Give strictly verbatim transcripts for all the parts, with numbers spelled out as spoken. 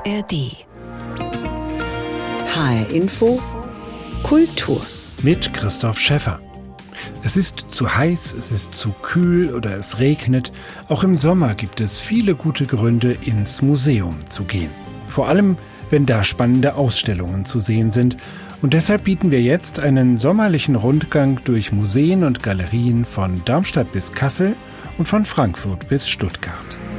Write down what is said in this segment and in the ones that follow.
R D. H R Info Kultur mit Christoph Schäffer. Es ist zu heiß, es ist zu kühl oder es regnet. Auch im Sommer gibt es viele gute Gründe, ins Museum zu gehen. Vor allem, wenn da spannende Ausstellungen zu sehen sind. Und deshalb bieten wir jetzt einen sommerlichen Rundgang durch Museen und Galerien von Darmstadt bis Kassel und von Frankfurt bis Stuttgart.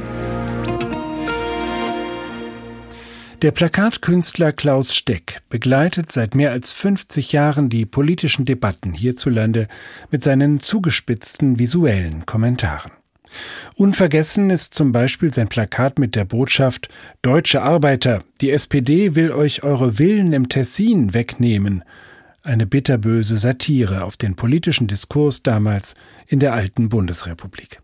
Der Plakatkünstler Klaus Steck begleitet seit mehr als fünfzig Jahren die politischen Debatten hierzulande mit seinen zugespitzten visuellen Kommentaren. Unvergessen ist zum Beispiel sein Plakat mit der Botschaft: Deutsche Arbeiter, die S P D will euch eure Villen im Tessin wegnehmen. Eine bitterböse Satire auf den politischen Diskurs damals in der alten Bundesrepublik.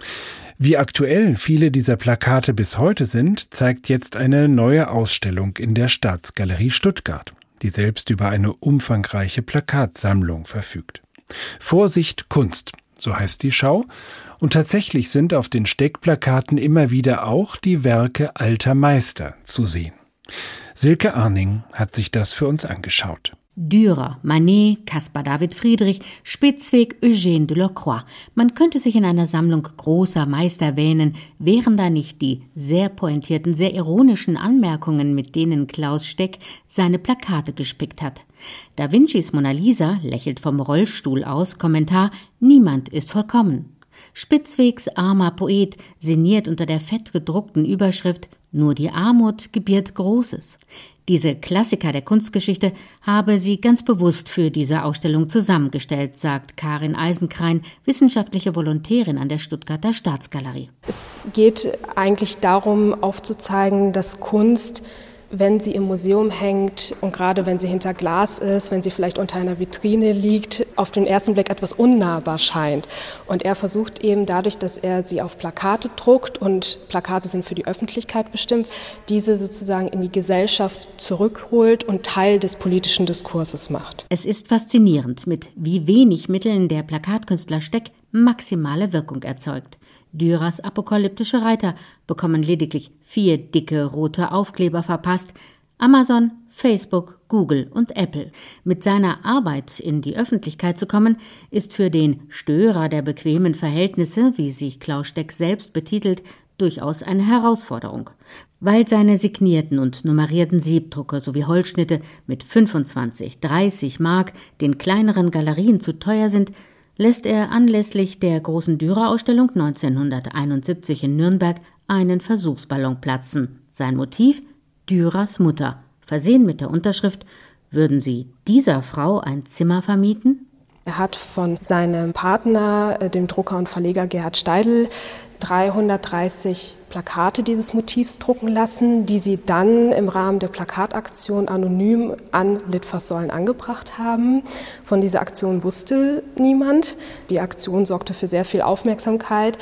Wie aktuell viele dieser Plakate bis heute sind, zeigt jetzt eine neue Ausstellung in der Staatsgalerie Stuttgart, die selbst über eine umfangreiche Plakatsammlung verfügt. Vorsicht Kunst, so heißt die Schau, und tatsächlich sind auf den Steck-Plakaten immer wieder auch die Werke alter Meister zu sehen. Silke Arning hat sich das für uns angeschaut. Dürer, Manet, Caspar David Friedrich, Spitzweg, Eugène Delacroix. Man könnte sich in einer Sammlung großer Meister wähnen, wären da nicht die sehr pointierten, sehr ironischen Anmerkungen, mit denen Klaus Steck seine Plakate gespickt hat. Da Vincis Mona Lisa lächelt vom Rollstuhl aus, Kommentar: Niemand ist vollkommen. Spitzwegs armer Poet sinniert unter der fett gedruckten Überschrift: Nur die Armut gebiert Großes. Diese Klassiker der Kunstgeschichte habe sie ganz bewusst für diese Ausstellung zusammengestellt, sagt Karin Eisenkrein, wissenschaftliche Volontärin an der Stuttgarter Staatsgalerie. Es geht eigentlich darum, aufzuzeigen, dass Kunst, wenn sie im Museum hängt und gerade wenn sie hinter Glas ist, wenn sie vielleicht unter einer Vitrine liegt, auf den ersten Blick etwas unnahbar scheint. Und er versucht eben dadurch, dass er sie auf Plakate druckt, und Plakate sind für die Öffentlichkeit bestimmt, diese sozusagen in die Gesellschaft zurückholt und Teil des politischen Diskurses macht. Es ist faszinierend, mit wie wenig Mitteln der Plakatkünstler Steck maximale Wirkung erzeugt. Dürers apokalyptische Reiter bekommen lediglich vier dicke rote Aufkleber verpasst. Amazon, Facebook, Google und Apple. Mit seiner Arbeit in die Öffentlichkeit zu kommen, ist für den Störer der bequemen Verhältnisse, wie sich Klaus Steck selbst betitelt, durchaus eine Herausforderung. Weil seine signierten und nummerierten Siebdrucke sowie Holzschnitte mit fünfundzwanzig, dreißig Mark den kleineren Galerien zu teuer sind, lässt er anlässlich der großen Dürer-Ausstellung neunzehnhunderteinundsiebzig in Nürnberg einen Versuchsballon platzen. Sein Motiv: Dürers Mutter. Versehen mit der Unterschrift: Würden Sie dieser Frau ein Zimmer vermieten? Er hat von seinem Partner, dem Drucker und Verleger Gerhard Steidl, dreihundertdreißig Plakate dieses Motivs drucken lassen, die sie dann im Rahmen der Plakataktion anonym an Litfaßsäulen angebracht haben. Von dieser Aktion wusste niemand. Die Aktion sorgte für sehr viel Aufmerksamkeit.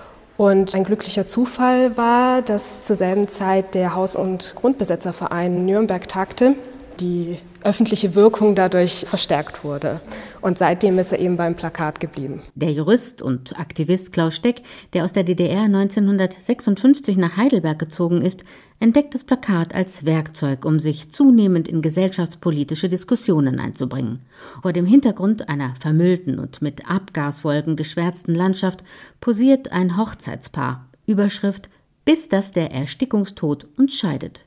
Und ein glücklicher Zufall war, dass zur selben Zeit der Haus- und Grundbesetzerverein in Nürnberg tagte, die öffentliche Wirkung dadurch verstärkt wurde. Und seitdem ist er eben beim Plakat geblieben. Der Jurist und Aktivist Klaus Steck, der aus der D D R neunzehnhundertsechsundfünfzig nach Heidelberg gezogen ist, entdeckt das Plakat als Werkzeug, um sich zunehmend in gesellschaftspolitische Diskussionen einzubringen. Vor dem Hintergrund einer vermüllten und mit Abgaswolken geschwärzten Landschaft posiert ein Hochzeitspaar. Überschrift: Bis dass der Erstickungstod uns scheidet.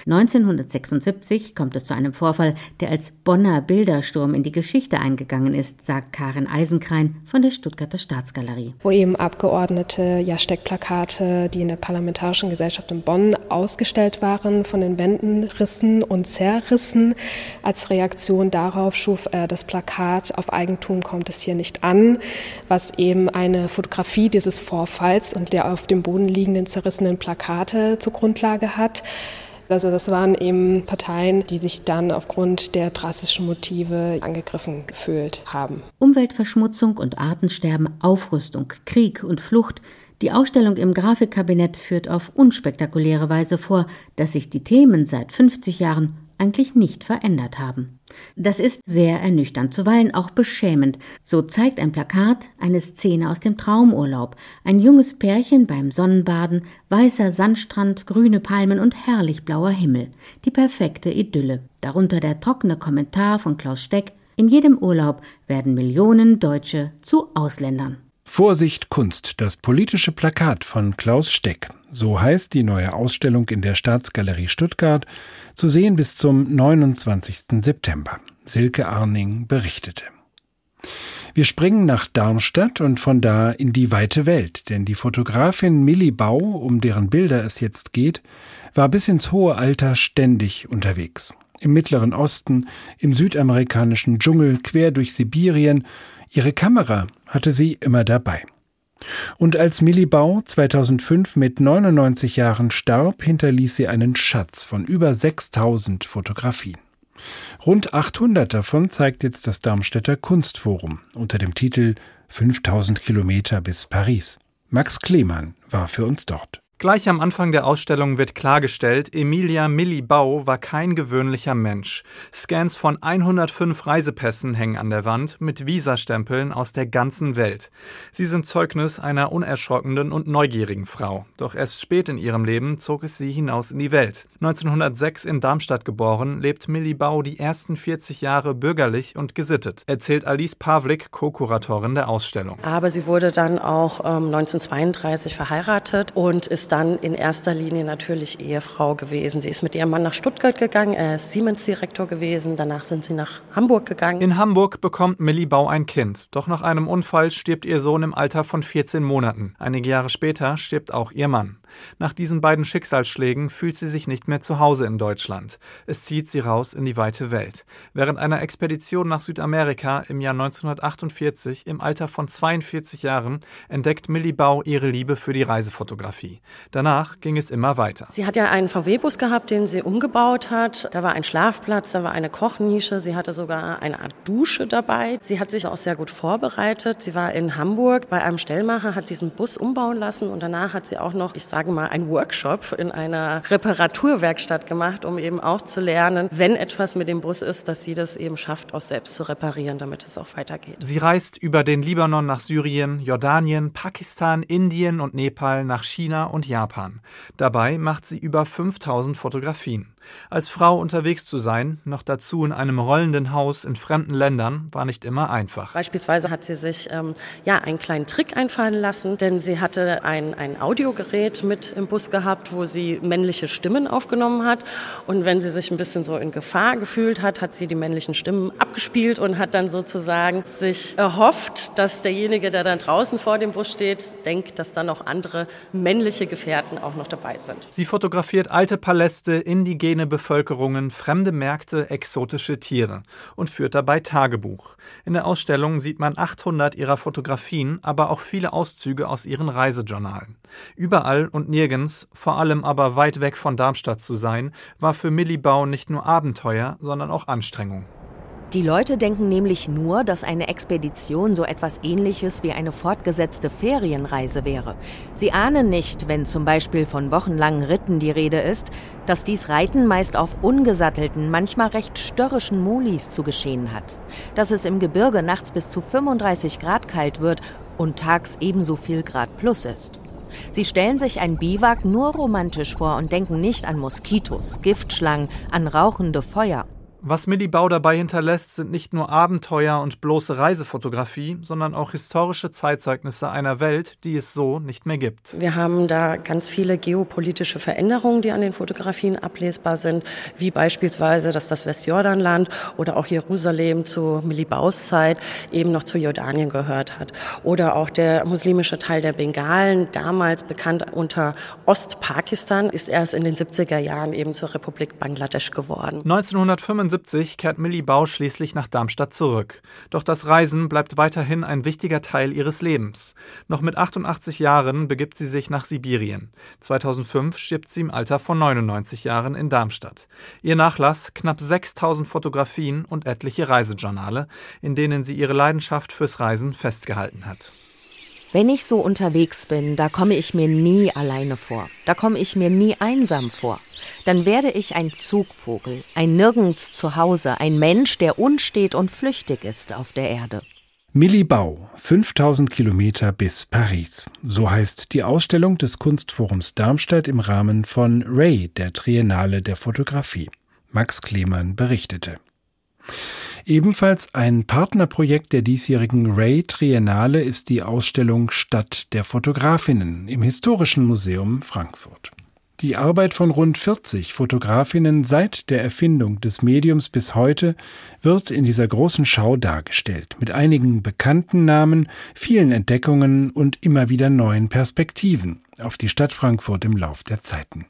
neunzehnhundertsechsundsiebzig kommt es zu einem Vorfall, der als Bonner Bildersturm in die Geschichte eingegangen ist, sagt Karin Eisenkrein von der Stuttgarter Staatsgalerie. Wo eben Abgeordnete ja Steckplakate, die in der Parlamentarischen Gesellschaft in Bonn ausgestellt waren, von den Wänden rissen und zerrissen. Als Reaktion darauf schuf er das Plakat „Auf Eigentum kommt es hier nicht an", was eben eine Fotografie dieses Vorfalls und der auf dem Boden liegenden zerrissenen Plakate zur Grundlage hat. Also das waren eben Parteien, die sich dann aufgrund der drastischen Motive angegriffen gefühlt haben. Umweltverschmutzung und Artensterben, Aufrüstung, Krieg und Flucht. Die Ausstellung im Grafikkabinett führt auf unspektakuläre Weise vor, dass sich die Themen seit fünfzig Jahren eigentlich nicht verändert haben. Das ist sehr ernüchternd, zuweilen auch beschämend. So zeigt ein Plakat eine Szene aus dem Traumurlaub. Ein junges Pärchen beim Sonnenbaden, weißer Sandstrand, grüne Palmen und herrlich blauer Himmel. Die perfekte Idylle. Darunter der trockene Kommentar von Klaus Steck: In jedem Urlaub werden Millionen Deutsche zu Ausländern. Vorsicht Kunst, das politische Plakat von Klaus Steck. So heißt die neue Ausstellung in der Staatsgalerie Stuttgart, zu sehen bis zum neunundzwanzigsten September. Silke Arning berichtete. Wir springen nach Darmstadt und von da in die weite Welt, denn die Fotografin Milli Bau, um deren Bilder es jetzt geht, war bis ins hohe Alter ständig unterwegs. Im Mittleren Osten, im südamerikanischen Dschungel, quer durch Sibirien. Ihre Kamera hatte sie immer dabei. Und als Milli Bau zweitausendfünf mit neunundneunzig Jahren starb, hinterließ sie einen Schatz von über sechstausend Fotografien. Rund achthundert davon zeigt jetzt das Darmstädter Kunstforum unter dem Titel fünftausend Kilometer bis Paris. Max Klemann war für uns dort. Gleich am Anfang der Ausstellung wird klargestellt, Emilia Milli Bau war kein gewöhnlicher Mensch. Scans von hundertfünf Reisepässen hängen an der Wand mit Visastempeln aus der ganzen Welt. Sie sind Zeugnis einer unerschrockenen und neugierigen Frau. Doch erst spät in ihrem Leben zog es sie hinaus in die Welt. neunzehnhundertsechs in Darmstadt geboren, lebt Milli Bau die ersten vierzig Jahre bürgerlich und gesittet, erzählt Alice Pavlik, Co-Kuratorin der Ausstellung. Aber sie wurde dann auch ähm, neunzehnhundertzweiunddreißig verheiratet und ist dann in erster Linie natürlich Ehefrau gewesen. Sie ist mit ihrem Mann nach Stuttgart gegangen, er ist Siemens-Direktor gewesen, danach sind sie nach Hamburg gegangen. In Hamburg bekommt Milli Bau ein Kind, doch nach einem Unfall stirbt ihr Sohn im Alter von vierzehn Monaten. Einige Jahre später stirbt auch ihr Mann. Nach diesen beiden Schicksalsschlägen fühlt sie sich nicht mehr zu Hause in Deutschland. Es zieht sie raus in die weite Welt. Während einer Expedition nach Südamerika im Jahr neunzehnhundertachtundvierzig im Alter von zweiundvierzig Jahren entdeckt Milli Bau ihre Liebe für die Reisefotografie. Danach ging es immer weiter. Sie hat ja einen V W-Bus gehabt, den sie umgebaut hat. Da war ein Schlafplatz, da war eine Kochnische. Sie hatte sogar eine Art Dusche dabei. Sie hat sich auch sehr gut vorbereitet. Sie war in Hamburg bei einem Stellmacher, hat diesen Bus umbauen lassen und danach hat sie auch noch, ich sage mal, einen Workshop in einer Reparaturwerkstatt gemacht, um eben auch zu lernen, wenn etwas mit dem Bus ist, dass sie das eben schafft, auch selbst zu reparieren, damit es auch weitergeht. Sie reist über den Libanon nach Syrien, Jordanien, Pakistan, Indien und Nepal nach China und Japan. Dabei macht sie über fünftausend Fotografien. Als Frau unterwegs zu sein, noch dazu in einem rollenden Haus in fremden Ländern, war nicht immer einfach. Beispielsweise hat sie sich ähm, ja einen kleinen Trick einfallen lassen, denn sie hatte ein, ein Audiogerät mit im Bus gehabt, wo sie männliche Stimmen aufgenommen hat. Und wenn sie sich ein bisschen so in Gefahr gefühlt hat, hat sie die männlichen Stimmen abgespielt und hat dann sozusagen sich erhofft, dass derjenige, der dann draußen vor dem Bus steht, denkt, dass dann noch andere männliche Gefährten auch noch dabei sind. Sie fotografiert alte Paläste, indigene Bevölkerungen, fremde Märkte, exotische Tiere und führt dabei Tagebuch. In der Ausstellung sieht man achthundert ihrer Fotografien, aber auch viele Auszüge aus ihren Reisejournalen. Überall und nirgends, vor allem aber weit weg von Darmstadt zu sein, war für Milli Bau nicht nur Abenteuer, sondern auch Anstrengung. Die Leute denken nämlich nur, dass eine Expedition so etwas Ähnliches wie eine fortgesetzte Ferienreise wäre. Sie ahnen nicht, wenn zum Beispiel von wochenlangen Ritten die Rede ist, dass dies Reiten meist auf ungesattelten, manchmal recht störrischen Molis zu geschehen hat. Dass es im Gebirge nachts bis zu fünfunddreißig Grad kalt wird und tags ebenso viel Grad plus ist. Sie stellen sich ein Biwak nur romantisch vor und denken nicht an Moskitos, Giftschlangen, an rauchende Feuer. Was Milli Bau dabei hinterlässt, sind nicht nur Abenteuer und bloße Reisefotografie, sondern auch historische Zeitzeugnisse einer Welt, die es so nicht mehr gibt. Wir haben da ganz viele geopolitische Veränderungen, die an den Fotografien ablesbar sind, wie beispielsweise, dass das Westjordanland oder auch Jerusalem zu Milli Baus Zeit eben noch zu Jordanien gehört hat. Oder auch der muslimische Teil der Bengalen, damals bekannt unter Ostpakistan, ist erst in den siebziger Jahren eben zur Republik Bangladesch geworden. neunzehnhundertfünfundsiebzig kehrt Milli Bau schließlich nach Darmstadt zurück. Doch das Reisen bleibt weiterhin ein wichtiger Teil ihres Lebens. Noch mit achtundachtzig Jahren begibt sie sich nach Sibirien. zweitausendfünf stirbt sie im Alter von neunundneunzig Jahren in Darmstadt. Ihr Nachlass knapp sechstausend Fotografien und etliche Reisejournale, in denen sie ihre Leidenschaft fürs Reisen festgehalten hat. Wenn ich so unterwegs bin, da komme ich mir nie alleine vor. Da komme ich mir nie einsam vor. Dann werde ich ein Zugvogel, ein nirgends Zuhause, ein Mensch, der unstet und flüchtig ist auf der Erde. Milli Bau, fünftausend Kilometer bis Paris. So heißt die Ausstellung des Kunstforums Darmstadt im Rahmen von Ray, der Triennale der Fotografie. Max Klemann berichtete. Ebenfalls ein Partnerprojekt der diesjährigen Ray Triennale ist die Ausstellung Stadt der Fotografinnen im Historischen Museum Frankfurt. Die Arbeit von rund vierzig Fotografinnen seit der Erfindung des Mediums bis heute wird in dieser großen Schau dargestellt, mit einigen bekannten Namen, vielen Entdeckungen und immer wieder neuen Perspektiven auf die Stadt Frankfurt im Lauf der Zeiten.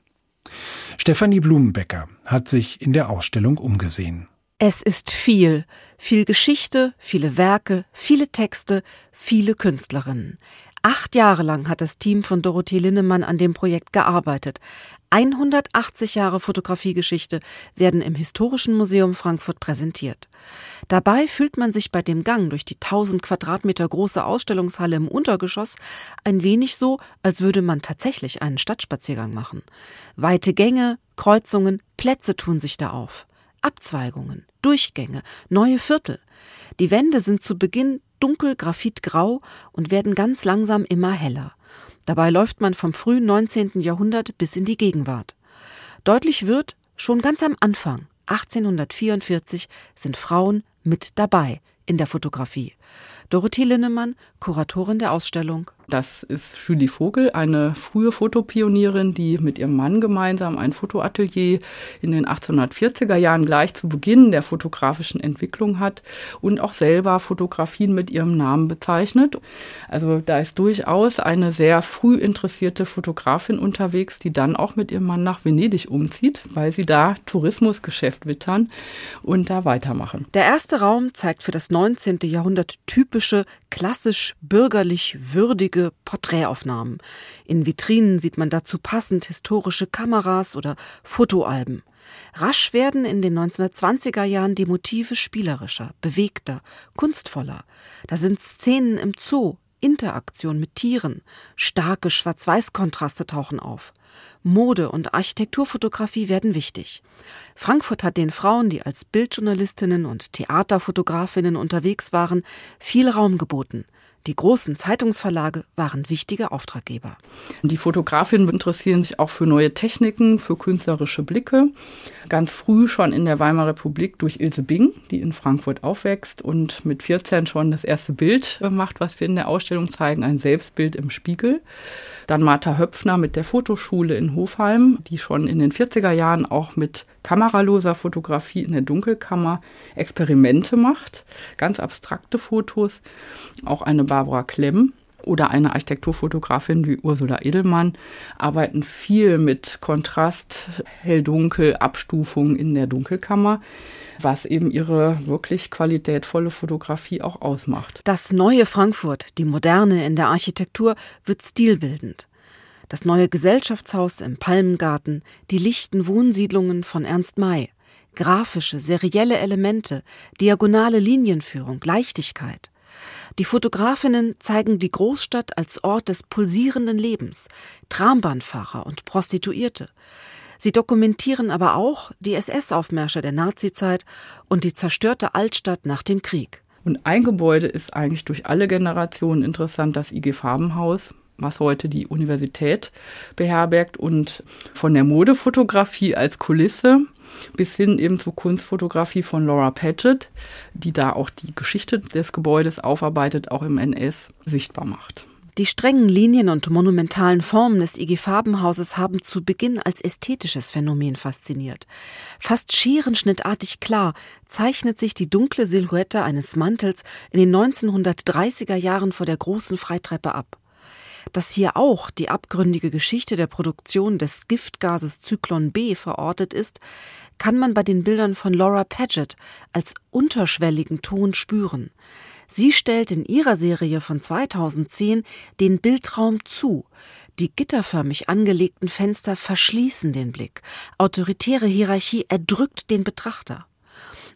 Stefanie Blumenbecker hat sich in der Ausstellung umgesehen. Es ist viel, viel Geschichte, viele Werke, viele Texte, viele Künstlerinnen. Acht Jahre lang hat das Team von Dorothee Linnemann an dem Projekt gearbeitet. hundertachtzig Jahre Fotografiegeschichte werden im Historischen Museum Frankfurt präsentiert. Dabei fühlt man sich bei dem Gang durch die tausend Quadratmeter große Ausstellungshalle im Untergeschoss ein wenig so, als würde man tatsächlich einen Stadtspaziergang machen. Weite Gänge, Kreuzungen, Plätze tun sich da auf. Abzweigungen, Durchgänge, neue Viertel. Die Wände sind zu Beginn dunkel graphitgrau und werden ganz langsam immer heller. Dabei läuft man vom frühen neunzehnten Jahrhundert bis in die Gegenwart. Deutlich wird, schon ganz am Anfang, achtzehnhundertvierundvierzig, sind Frauen mit dabei in der Fotografie. Dorothee Linnemann, Kuratorin der Ausstellung. Das ist Julie Vogel, eine frühe Fotopionierin, die mit ihrem Mann gemeinsam ein Fotoatelier in den achtzehnhundertvierziger Jahren gleich zu Beginn der fotografischen Entwicklung hat und auch selber Fotografien mit ihrem Namen bezeichnet. Also da ist durchaus eine sehr früh interessierte Fotografin unterwegs, die dann auch mit ihrem Mann nach Venedig umzieht, weil sie da Tourismusgeschäft wittern und da weitermachen. Der erste Raum zeigt für das neunzehnten Jahrhundert typische, klassisch bürgerlich würdige Porträtaufnahmen. In Vitrinen sieht man dazu passend historische Kameras oder Fotoalben. Rasch werden in den neunzehnhundertzwanziger Jahren die Motive spielerischer, bewegter, kunstvoller. Da sind Szenen im Zoo, Interaktion mit Tieren, starke Schwarz-Weiß-Kontraste tauchen auf. Mode- und Architekturfotografie werden wichtig. Frankfurt hat den Frauen, die als Bildjournalistinnen und Theaterfotografinnen unterwegs waren, viel Raum geboten. Die großen Zeitungsverlage waren wichtige Auftraggeber. Die Fotografinnen interessieren sich auch für neue Techniken, für künstlerische Blicke. Ganz früh schon in der Weimarer Republik durch Ilse Bing, die in Frankfurt aufwächst und mit vierzehn schon das erste Bild macht, was wir in der Ausstellung zeigen, ein Selbstbild im Spiegel. Dann Martha Höpfner mit der Fotoschule in Hofheim, die schon in den vierziger Jahren auch mit kameraloser Fotografie in der Dunkelkammer Experimente macht, ganz abstrakte Fotos. Auch eine Barbara Klemm oder eine Architekturfotografin wie Ursula Edelmann arbeiten viel mit Kontrast, hell-dunkel, Abstufung in der Dunkelkammer, was eben ihre wirklich qualitätvolle Fotografie auch ausmacht. Das neue Frankfurt, die Moderne in der Architektur, wird stilbildend. Das neue Gesellschaftshaus im Palmengarten, die lichten Wohnsiedlungen von Ernst May, grafische, serielle Elemente, diagonale Linienführung, Leichtigkeit. Die Fotografinnen zeigen die Großstadt als Ort des pulsierenden Lebens, Trambahnfahrer und Prostituierte. Sie dokumentieren aber auch die S S-Aufmärsche der Nazizeit und die zerstörte Altstadt nach dem Krieg. Und ein Gebäude ist eigentlich durch alle Generationen interessant, das I G Farbenhaus, was heute die Universität beherbergt, und von der Modefotografie als Kulisse bis hin eben zur Kunstfotografie von Laura Padgett, die da auch die Geschichte des Gebäudes aufarbeitet, auch im N S sichtbar macht. Die strengen Linien und monumentalen Formen des I G Farbenhauses haben zu Beginn als ästhetisches Phänomen fasziniert. Fast scherenschnittartig klar zeichnet sich die dunkle Silhouette eines Mantels in den neunzehnhundertdreißiger Jahren vor der großen Freitreppe ab. Dass hier auch die abgründige Geschichte der Produktion des Giftgases Zyklon B verortet ist, kann man bei den Bildern von Laura Padgett als unterschwelligen Ton spüren. Sie stellt in ihrer Serie von zweitausendzehn den Bildraum zu. Die gitterförmig angelegten Fenster verschließen den Blick. Autoritäre Hierarchie erdrückt den Betrachter.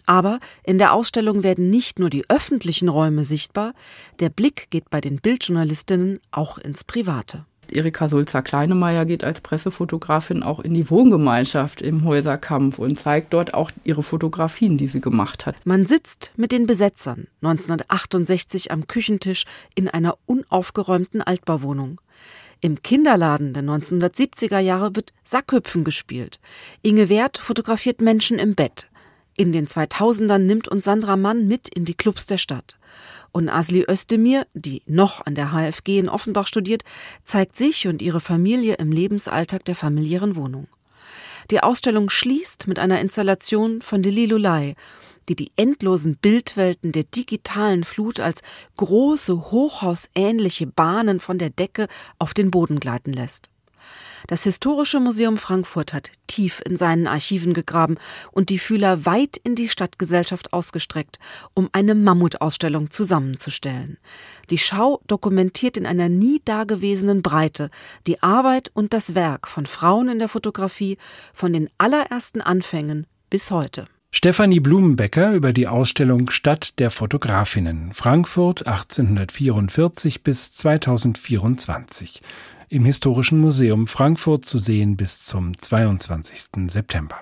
Aber in der Ausstellung werden nicht nur die öffentlichen Räume sichtbar, der Blick geht bei den Bildjournalistinnen auch ins Private. Erika Sulzer-Kleinemeier geht als Pressefotografin auch in die Wohngemeinschaft im Häuserkampf und zeigt dort auch ihre Fotografien, die sie gemacht hat. Man sitzt mit den Besetzern neunzehnhundertachtundsechzig am Küchentisch in einer unaufgeräumten Altbauwohnung. Im Kinderladen der neunzehnhundertsiebziger Jahre wird Sackhüpfen gespielt. Inge Werth fotografiert Menschen im Bett. In den zweitausendern nimmt uns Sandra Mann mit in die Clubs der Stadt. Und Asli Özdemir, die noch an der H F G in Offenbach studiert, zeigt sich und ihre Familie im Lebensalltag der familiären Wohnung. Die Ausstellung schließt mit einer Installation von Lili Lulay, die die endlosen Bildwelten der digitalen Flut als große, hochhausähnliche Bahnen von der Decke auf den Boden gleiten lässt. Das Historische Museum Frankfurt hat tief in seinen Archiven gegraben und die Fühler weit in die Stadtgesellschaft ausgestreckt, um eine Mammutausstellung zusammenzustellen. Die Schau dokumentiert in einer nie dagewesenen Breite die Arbeit und das Werk von Frauen in der Fotografie von den allerersten Anfängen bis heute. Stefanie Blumenbecker über die Ausstellung Stadt der Fotografinnen, Frankfurt achtzehnhundertvierundvierzig bis zweitausendvierundzwanzig. Im Historischen Museum Frankfurt zu sehen bis zum zweiundzwanzigsten September.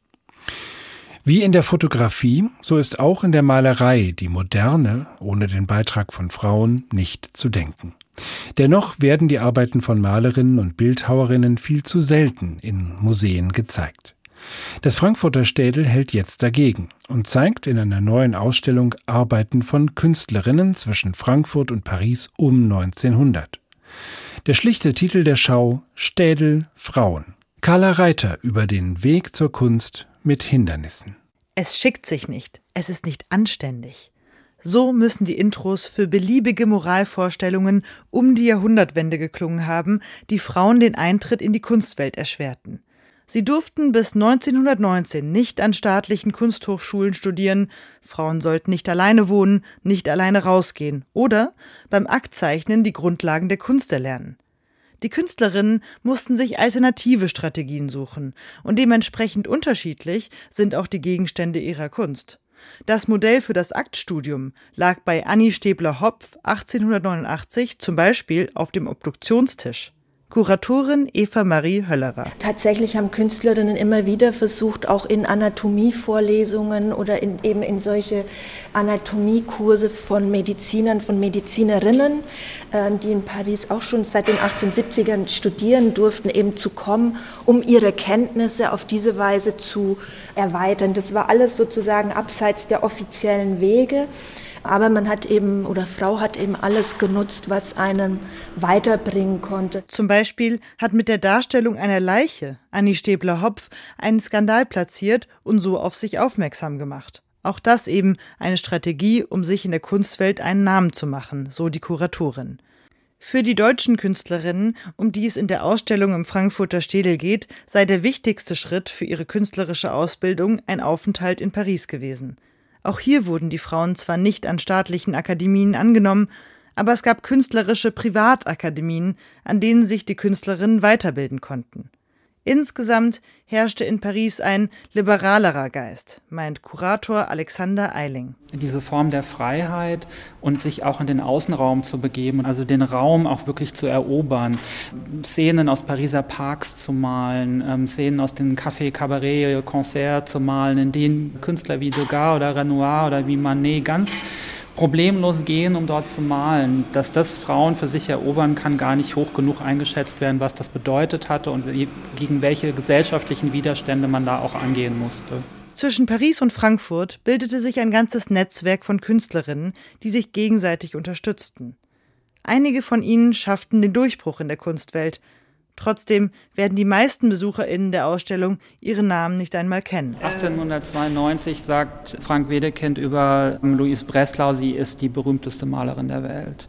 Wie in der Fotografie, so ist auch in der Malerei die Moderne ohne den Beitrag von Frauen nicht zu denken. Dennoch werden die Arbeiten von Malerinnen und Bildhauerinnen viel zu selten in Museen gezeigt. Das Frankfurter Städel hält jetzt dagegen und zeigt in einer neuen Ausstellung Arbeiten von Künstlerinnen zwischen Frankfurt und Paris um neunzehnhundert. Der schlichte Titel der Schau: Städel Frauen. Carla Reiter über den Weg zur Kunst mit Hindernissen. Es schickt sich nicht, es ist nicht anständig. So müssen die Intros für beliebige Moralvorstellungen um die Jahrhundertwende geklungen haben, die Frauen den Eintritt in die Kunstwelt erschwerten. Sie durften bis neunzehnhundertneunzehn nicht an staatlichen Kunsthochschulen studieren, Frauen sollten nicht alleine wohnen, nicht alleine rausgehen oder beim Aktzeichnen die Grundlagen der Kunst erlernen. Die Künstlerinnen mussten sich alternative Strategien suchen und dementsprechend unterschiedlich sind auch die Gegenstände ihrer Kunst. Das Modell für das Aktstudium lag bei Annie Stäbler-Hopf achtzehnhundertneunundachtzig zum Beispiel auf dem Obduktionstisch. Kuratorin Eva Marie Höllerer. Tatsächlich haben Künstlerinnen immer wieder versucht, auch in Anatomievorlesungen oder in, eben in solche Anatomiekurse von Medizinern, von Medizinerinnen, äh, die in Paris auch schon seit den achtzehnhundertsiebzigern studieren durften, eben zu kommen, um ihre Kenntnisse auf diese Weise zu erweitern. Das war alles sozusagen abseits der offiziellen Wege. Aber man hat eben, oder Frau hat eben alles genutzt, was einen weiterbringen konnte. Zum Beispiel hat mit der Darstellung einer Leiche Annie Stäbler-Hopf einen Skandal platziert und so auf sich aufmerksam gemacht. Auch das eben eine Strategie, um sich in der Kunstwelt einen Namen zu machen, so die Kuratorin. Für die deutschen Künstlerinnen, um die es in der Ausstellung im Frankfurter Städel geht, sei der wichtigste Schritt für ihre künstlerische Ausbildung ein Aufenthalt in Paris gewesen. Auch hier wurden die Frauen zwar nicht an staatlichen Akademien angenommen, aber es gab künstlerische Privatakademien, an denen sich die Künstlerinnen weiterbilden konnten. Insgesamt herrschte in Paris ein liberalerer Geist, meint Kurator Alexander Eiling. Diese Form der Freiheit und sich auch in den Außenraum zu begeben, also den Raum auch wirklich zu erobern, Szenen aus Pariser Parks zu malen, ähm, Szenen aus den Cafés, Cabaret, Concerts zu malen, in denen Künstler wie Degas oder Renoir oder wie Manet ganz problemlos gehen, um dort zu malen. Dass das Frauen für sich erobern kann, gar nicht hoch genug eingeschätzt werden, was das bedeutet hatte und gegen welche gesellschaftlichen Widerstände man da auch angehen musste. Zwischen Paris und Frankfurt bildete sich ein ganzes Netzwerk von Künstlerinnen, die sich gegenseitig unterstützten. Einige von ihnen schafften den Durchbruch in der Kunstwelt. Trotzdem werden die meisten BesucherInnen der Ausstellung ihre Namen nicht einmal kennen. achtzehnhundertzweiundneunzig sagt Frank Wedekind über Louise Breslau, sie ist die berühmteste Malerin der Welt.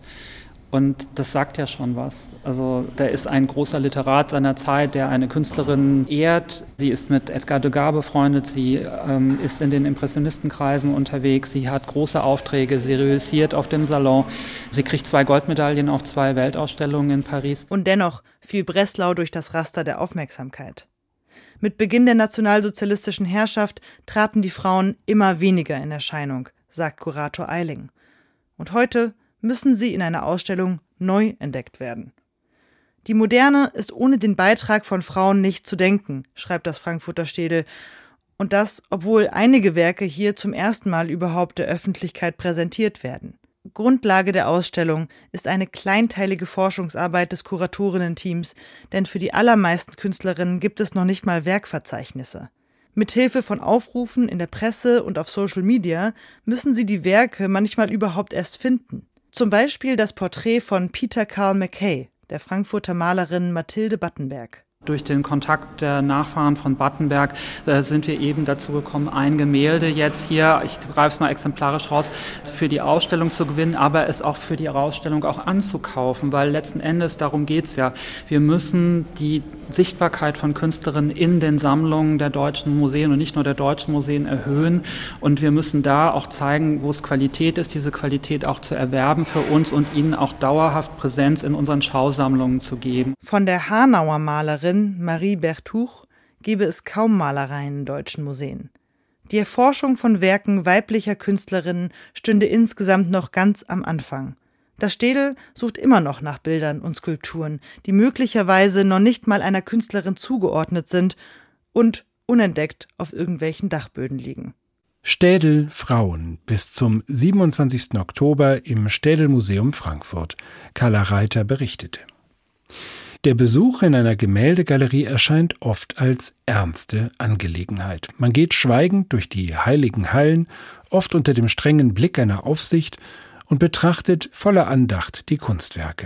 Und das sagt ja schon was. Also da ist ein großer Literat seiner Zeit, der eine Künstlerin ehrt. Sie ist mit Edgar Degas befreundet, sie ähm, ist in den Impressionistenkreisen unterwegs, sie hat große Aufträge, sie reüssiert auf dem Salon. Sie kriegt zwei Goldmedaillen auf zwei Weltausstellungen in Paris. Und dennoch fiel Breslau durch das Raster der Aufmerksamkeit. Mit Beginn der nationalsozialistischen Herrschaft traten die Frauen immer weniger in Erscheinung, sagt Kurator Eiling. Und heute müssen sie in einer Ausstellung neu entdeckt werden. Die Moderne ist ohne den Beitrag von Frauen nicht zu denken, schreibt das Frankfurter Städel. Und das, obwohl einige Werke hier zum ersten Mal überhaupt der Öffentlichkeit präsentiert werden. Grundlage der Ausstellung ist eine kleinteilige Forschungsarbeit des Kuratorinnen-Teams, denn für die allermeisten Künstlerinnen gibt es noch nicht mal Werkverzeichnisse. Mithilfe von Aufrufen in der Presse und auf Social Media müssen sie die Werke manchmal überhaupt erst finden. Zum Beispiel das Porträt von Peter Carl Mackay, der Frankfurter Malerin Mathilde Battenberg. Durch den Kontakt der Nachfahren von Battenberg äh, sind wir eben dazu gekommen, ein Gemälde jetzt hier, ich greife es mal exemplarisch raus, für die Ausstellung zu gewinnen, aber es auch für die Ausstellung auch anzukaufen, weil letzten Endes darum geht's ja. Wir müssen die Sichtbarkeit von Künstlerinnen in den Sammlungen der deutschen Museen und nicht nur der deutschen Museen erhöhen und wir müssen da auch zeigen, wo es Qualität ist, diese Qualität auch zu erwerben für uns und ihnen auch dauerhaft Präsenz in unseren Schausammlungen zu geben. Von der Hanauer Malerin Marie Bertuch gebe es kaum Malereien in deutschen Museen. Die Erforschung von Werken weiblicher Künstlerinnen stünde insgesamt noch ganz am Anfang. Das Städel sucht immer noch nach Bildern und Skulpturen, die möglicherweise noch nicht mal einer Künstlerin zugeordnet sind und unentdeckt auf irgendwelchen Dachböden liegen. Städel Frauen bis zum siebenundzwanzigsten Oktober im Städel-Museum Frankfurt. Carla Reiter berichtete. Der Besuch in einer Gemäldegalerie erscheint oft als ernste Angelegenheit. Man geht schweigend durch die heiligen Hallen, oft unter dem strengen Blick einer Aufsicht und betrachtet voller Andacht die Kunstwerke.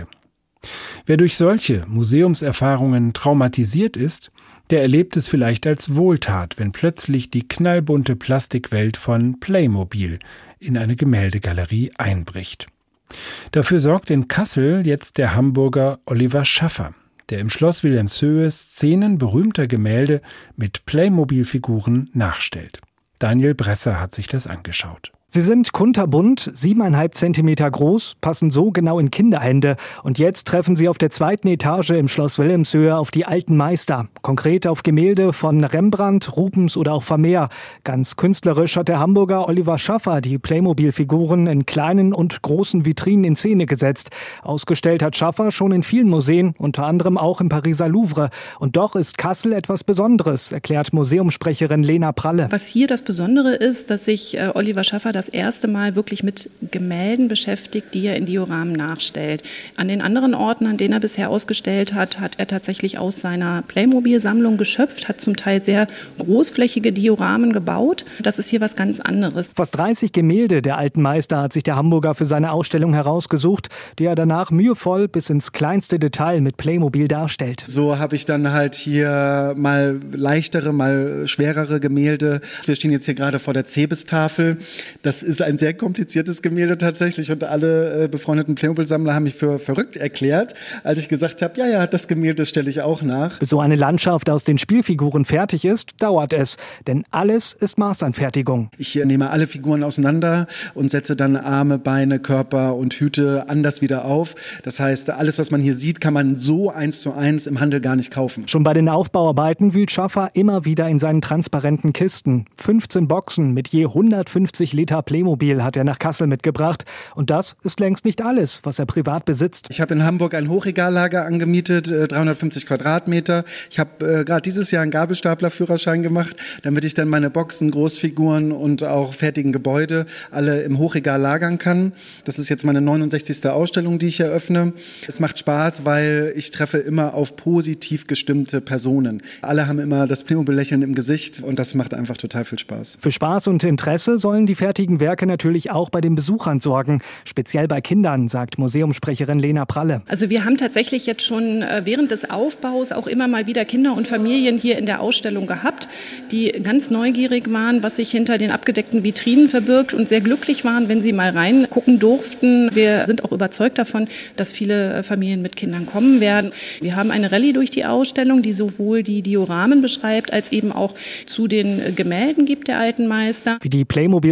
Wer durch solche Museumserfahrungen traumatisiert ist, der erlebt es vielleicht als Wohltat, wenn plötzlich die knallbunte Plastikwelt von Playmobil in eine Gemäldegalerie einbricht. Dafür sorgt in Kassel jetzt der Hamburger Oliver Schaffer, der im Schloss Wilhelmshöhe Szenen berühmter Gemälde mit Playmobil-Figuren nachstellt. Daniel Bresser hat sich das angeschaut. Sie sind kunterbunt, siebeneinhalb Zentimeter groß, passen so genau in Kinderhände. Und jetzt treffen sie auf der zweiten Etage im Schloss Wilhelmshöhe auf die alten Meister. Konkret auf Gemälde von Rembrandt, Rubens oder auch Vermeer. Ganz künstlerisch hat der Hamburger Oliver Schaffer die Playmobil-Figuren in kleinen und großen Vitrinen in Szene gesetzt. Ausgestellt hat Schaffer schon in vielen Museen, unter anderem auch im Pariser Louvre. Und doch ist Kassel etwas Besonderes, erklärt Museumssprecherin Lena Pralle. Was hier das Besondere ist, dass sich äh, Oliver Schaffer das erste Mal wirklich mit Gemälden beschäftigt, die er in Dioramen nachstellt. An den anderen Orten, an denen er bisher ausgestellt hat, hat er tatsächlich aus seiner Playmobil-Sammlung geschöpft, hat zum Teil sehr großflächige Dioramen gebaut. Das ist hier was ganz anderes. Fast dreißig Gemälde der alten Meister hat sich der Hamburger für seine Ausstellung herausgesucht, die er danach mühevoll bis ins kleinste Detail mit Playmobil darstellt. So habe ich dann halt hier mal leichtere, mal schwerere Gemälde. Wir stehen jetzt hier gerade vor der Cebes-Tafel. Das ist ein sehr kompliziertes Gemälde tatsächlich und alle äh, befreundeten Playmobil-Sammler haben mich für verrückt erklärt, als ich gesagt habe, ja, ja, das Gemälde stelle ich auch nach. Bis so eine Landschaft aus den Spielfiguren fertig ist, dauert es, denn alles ist Maßanfertigung. Ich hier nehme alle Figuren auseinander und setze dann Arme, Beine, Körper und Hüte anders wieder auf. Das heißt, alles, was man hier sieht, kann man so eins zu eins im Handel gar nicht kaufen. Schon bei den Aufbauarbeiten wühlt Schaffer immer wieder in seinen transparenten Kisten. fünfzehn Boxen mit je hundertfünfzig Liter Playmobil hat er nach Kassel mitgebracht. Und das ist längst nicht alles, was er privat besitzt. Ich habe in Hamburg ein Hochregallager angemietet, äh, dreihundertfünfzig Quadratmeter. Ich habe äh, gerade dieses Jahr einen Gabelstaplerführerschein gemacht, damit ich dann meine Boxen, Großfiguren und auch fertigen Gebäude alle im Hochregal lagern kann. Das ist jetzt meine neunundsechzigste Ausstellung, die ich eröffne. Es macht Spaß, weil ich treffe immer auf positiv gestimmte Personen. Alle haben immer das Playmobil-Lächeln im Gesicht und das macht einfach total viel Spaß. Für Spaß und Interesse sollen die fertigen Werke natürlich auch bei den Besuchern sorgen. Speziell bei Kindern, sagt Museumssprecherin Lena Pralle. Also wir haben tatsächlich jetzt schon während des Aufbaus auch immer mal wieder Kinder und Familien hier in der Ausstellung gehabt, die ganz neugierig waren, was sich hinter den abgedeckten Vitrinen verbirgt und sehr glücklich waren, wenn sie mal reingucken durften. Wir sind auch überzeugt davon, dass viele Familien mit Kindern kommen werden. Wir haben eine Rallye durch die Ausstellung, die sowohl die Dioramen beschreibt, als eben auch zu den Gemälden gibt der alten Meister. Wie die Playmobil-Kunst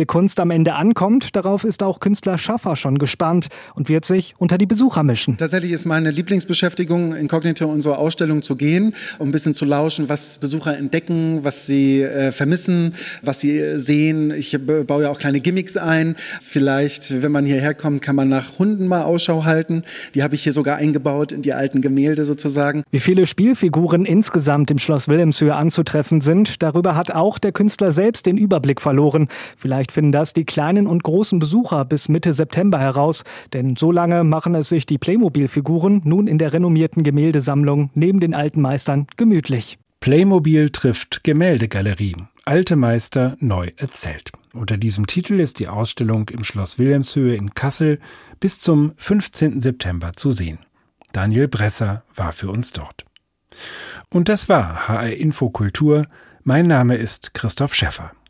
am Ende ankommt, darauf ist auch Künstler Schaffer schon gespannt und wird sich unter die Besucher mischen. Tatsächlich ist meine Lieblingsbeschäftigung, inkognito in unsere Ausstellung zu gehen, um ein bisschen zu lauschen, was Besucher entdecken, was sie äh, vermissen, was sie sehen. Ich baue ja auch kleine Gimmicks ein. Vielleicht, wenn man hierher kommt, kann man nach Hunden mal Ausschau halten. Die habe ich hier sogar eingebaut in die alten Gemälde sozusagen. Wie viele Spielfiguren insgesamt im Schloss Wilhelmshöhe anzutreffen sind, darüber hat auch der Künstler selbst den Überblick verloren. Vielleicht finden das die kleinen und großen Besucher bis Mitte September heraus, denn so lange machen es sich die Playmobil-Figuren nun in der renommierten Gemäldesammlung neben den alten Meistern gemütlich. Playmobil trifft Gemäldegalerie. Alte Meister neu erzählt. Unter diesem Titel ist die Ausstellung im Schloss Wilhelmshöhe in Kassel bis zum fünfzehnten September zu sehen. Daniel Bresser war für uns dort. Und das war H R Info Kultur. Mein Name ist Christoph Schäffer.